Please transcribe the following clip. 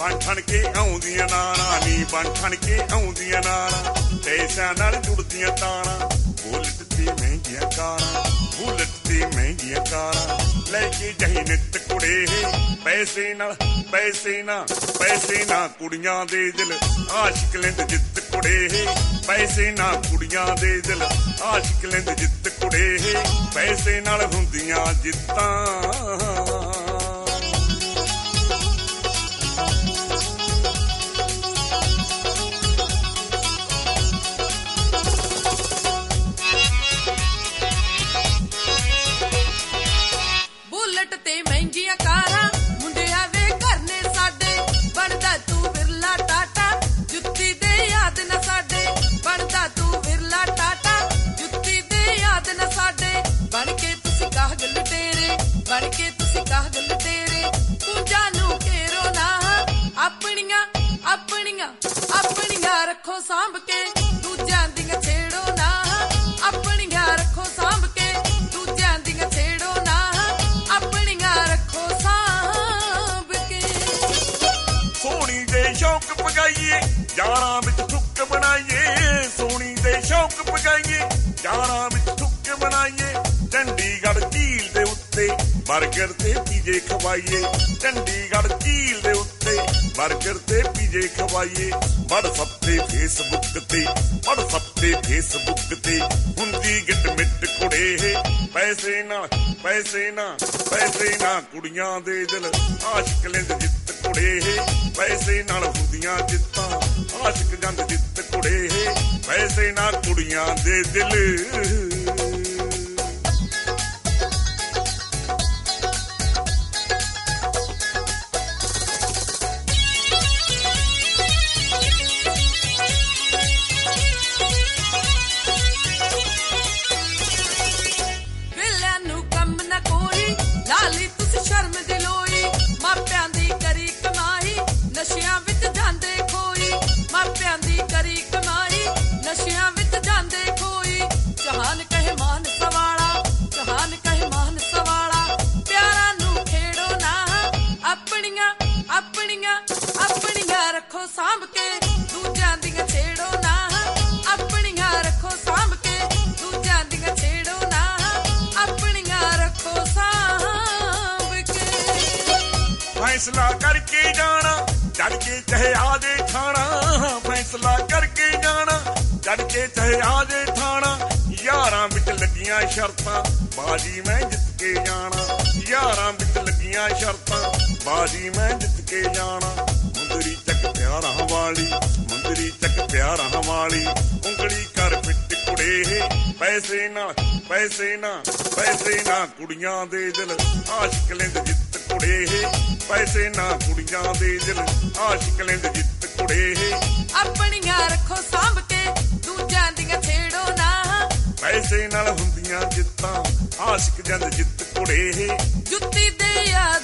ਬਣ ਠਣ ਕੇ ਆਉਂਦੀਆਂ ਨਾਰਾਂ ਨੀ ਬਣ ਠਣ ਕੇ ਆਉਂਦੀਆਂ ਨਾਰਾਂ ਪੈਸਿਆਂ ਨਾਲ ਜੁੜਦੀਆਂ ਤਾਰਾਂ ਬੁਲਟ ਤੇ ਮਹਿੰਗੀਆਂ ਕਾਰਾਂ ਬੁਲਟ ਤੇ ਮਹਿੰਗੀਆਂ ਕਾਰਾਂ ਲੈ ਕੇ ਜਾਈ ਨਿੱਤ ਕੁੜੇ ਪੈਸੇ ਨਾਲ ਪੈਸੇ ਨਾ ਕੁੜੀਆਂ ਦੇ ਦਿਲ ਆਸ਼ਿਕ ਲੈਂਦ ਜਿੱਤ ਕੁੜੇ ਪੈਸੇ ਨਾ ਕੁੜੀਆਂ ਦੇ ਦਿਲ ਆਸ਼ਿਕ ਲੈਂਦ ਜਿੱਤ ਕੁੜੇ ਪੈਸੇ ਨਾਲ ਹੁੰਦੀਆਂ ਜਿੱਤਾਂ ਰੱਖੋ ਸਾਂਭ ਕੇ ਦੂਜਿਆਂ ਦੀਆਂ ਛੇੜੋ ਨਾ ਆਪਣੀਆਂ ਰੱਖੋ ਸਾਂਭ ਕੇ ਦੂਜਿਆਂ ਦੀਆਂ ਛੇੜੋ ਨਾ ਆਪਣੀਆਂ ਰੱਖੋ ਸਾਂਭ ਕੇ ਸੋਹਣੀ ਦੇ ਸ਼ੌਕ ਪਗਾਈਏ ਯਾਰਾਂ ਵਿੱਚ ਠੁੱਕ ਬਣਾਈਏ ਸੋਹਣੀ ਦੇ ਸ਼ੌਕ ਪਗਾਈਏ ਯਾਰਾਂ ਵਿੱਚ ਠੁੱਕ ਬਣਾਈਏ ਚੰਡੀਗੜ੍ਹ ਝੀਲ ਦੇ ਉੱਤੇ ਬਰਗਰ ਤੇ ਪੀਜੇ ਖਵਾਈਏ ਚੰਡੀਗੜ੍ਹ ਝੀਲ ਦੇ ਉੱਤੇ ਬਰਗਰ ਤੇ ਪੀਜੇ ਖਵਾਈਏ WhatsApp ਤੇ Facebook ਤੇ ਹੁੰਦੀ ਗਿੱਟ ਮਿੱਟ ਕੁੜੇ ਪੈਸੇ ਨਾ ਕੁੜੀਆਂ ਦੇ ਦਿਲ ਆਸ਼ਿਕ ਲੈਂਦ ਜਿੱਤ ਕੁੜੇ ਪੈਸੇ ਨਾਲ ਹੁੰਦੀਆਂ ਜਿੱਤਾਂ ਆਸ਼ਿਕ ਜੰਦ ਜਿੱਤ ਕੁੜੇ ਪੈਸੇ ਨਾ ਕੁੜੀਆਂ ਦੇ ਦਿਲ ਸਾਂਭ ਕੇ ਦੂਜਿਆਂ ਦੀਆਂ ਛੇੜੋ ਨਾ ਆਪਣੀਆਂ ਰੱਖੋ ਸਾਂਭ ਕੇ ਦੂਜਿਆਂ ਦੀਆਂ ਛੇੜੋ ਨਾ ਆਪਣੀਆਂ ਰੱਖੋ ਸਾਂਭ ਕੇ ਫੈਸਲਾ ਕਰਕੇ ਜਾਣਾ ਚੜ ਕੇ ਚਾਹੇ ਆ ਜੇ ਥਾਣਾ ਫੈਸਲਾ ਕਰਕੇ ਜਾਣਾ ਚੜ ਕੇ ਚਾਹੇ ਆ ਜੇ ਥਾਣਾ ਯਾਰਾਂ ਵਿੱਚ ਲੱਗੀਆਂ ਸ਼ਰਤਾਂ ਬਾਜੀ ਮੈਂ ਜਿੱਤ ਕੇ ਜਾਣਾ ਯਾਰਾਂ ਵਿੱਚ ਲੱਗੀਆਂ ਸ਼ਰਤਾਂ ਬਾਜੀ ਮੈਂ ਜਿੱਤ ਕੇ ਜਾਣਾ ਮੁੰਦਰੀ ਚੱਕ ਪਿਆਰਾਂ ਵਾਲੀ ਉਂਗਲੀ ਕਰ ਪਿੱਟ ਕੁੜੇ ਪੈਸੇ ਨਾ ਕੁੜੀਆਂ ਦੇ ਦਿਲ ਆਸ਼ਿਕ ਲੈਂਦ ਜਿੱਤ ਕੁੜੇ ਪੈਸੇ ਨਾ ਕੁੜੀਆਂ ਦੇ ਦਿਲ ਆਸ਼ਿਕ ਲੈਂਦ ਜਿੱਤ ਕੁੜੇ ਆਪਣੀਆਂ ਰੱਖੋ ਸਾਂਭ ਕੇ ਦੂਜਿਆਂ ਦੀਆਂ ਛੇੜੋ ਨਾ ਪੈਸੇ ਨਾਲ ਹੁੰਦੀਆਂ ਜਿੱਤਾਂ ਆਸ਼ਿਕ ਜੰਦ ਜਿੱਤ ਕੁੜੇ ਜੁੱਤੀ ਦੇ ਯਾਦ